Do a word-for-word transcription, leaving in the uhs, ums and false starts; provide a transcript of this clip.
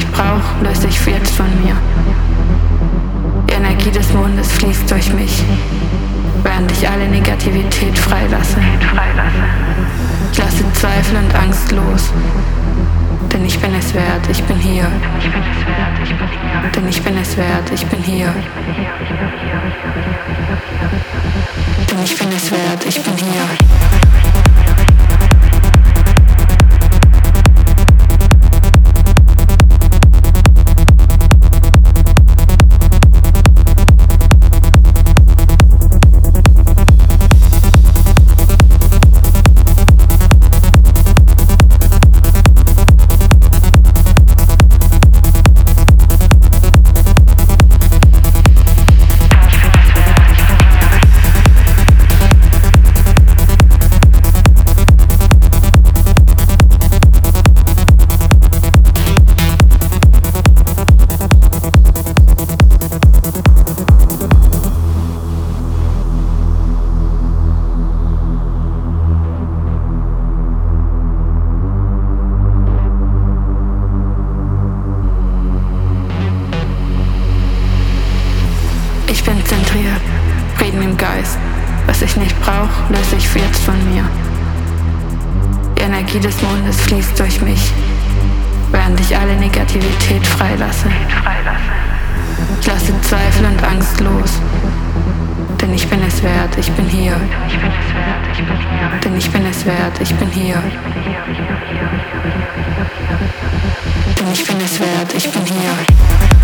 nicht brauche, löse ich jetzt von mir. Die Energie des Mondes fließt durch mich, während ich alle Negativität freilasse. Ich lasse Zweifel und Angst los, denn ich bin es wert, ich bin hier. Denn ich bin es wert, ich bin hier. Denn ich bin es wert, ich bin hier. Ich bin zentriert, Frieden im Geist. Was ich nicht brauche, löse ich jetzt von mir. Die Energie des Mondes fließt durch mich, während ich alle Negativität freilasse. Ich lasse Zweifel und Angst los, denn ich bin es wert, ich bin hier. Denn ich bin es wert, ich bin hier. Denn ich bin es wert, ich bin hier.